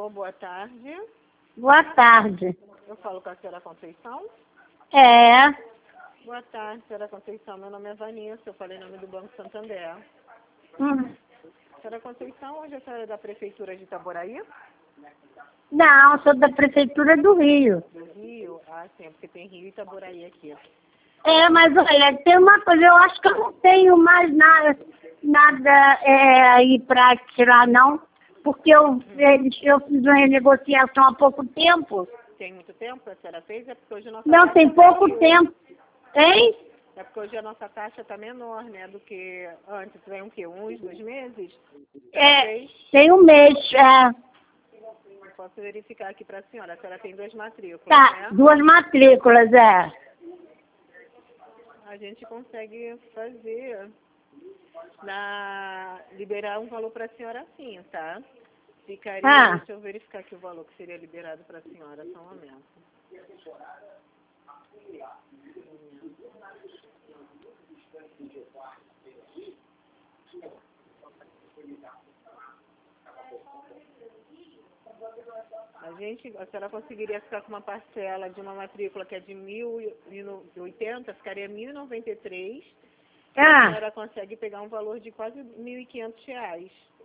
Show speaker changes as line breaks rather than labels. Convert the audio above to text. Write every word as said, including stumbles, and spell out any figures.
Alô, boa tarde.
Boa tarde.
Eu falo com a senhora Conceição.
É,
Boa tarde, senhora Conceição. Meu nome é Vanessa, eu falei em nome do Banco Santander.
hum,
Senhora Conceição, hoje a senhora é da Prefeitura de Itaboraí?
não, sou da Prefeitura do Rio.
Do Rio? Ah, sim, é porque tem Rio e Itaboraí aqui.
É, mas olha, tem uma coisa, eu acho que eu não tenho mais nada, nada é, aí para tirar, não, porque eu, eles- eu fiz uma renegociação há pouco tempo.
Tem muito tempo que a senhora fez? É porque hoje a nossa
Não,
taxa
tem
tá
pouco
menor.
tempo. Hein?
É porque hoje a nossa taxa está menor, né, do que antes. Vem o quê? Uns, dois meses?
É,
Três?
tem um mês, é.
Posso verificar aqui para a senhora. A senhora tem duas matrículas,
Tá,
né?
duas matrículas, é.
A gente consegue fazer, na, liberar um valor para a senhora sim, tá? Ficaria,
Ah.
deixa eu verificar aqui o valor que seria liberado para a senhora, só um momento. A gente, a senhora conseguiria ficar com uma parcela de uma matrícula que é de mil e oitenta, ficaria mil e noventa e três. A
Ah,
senhora consegue pegar um valor de quase mil e quinhentos reais.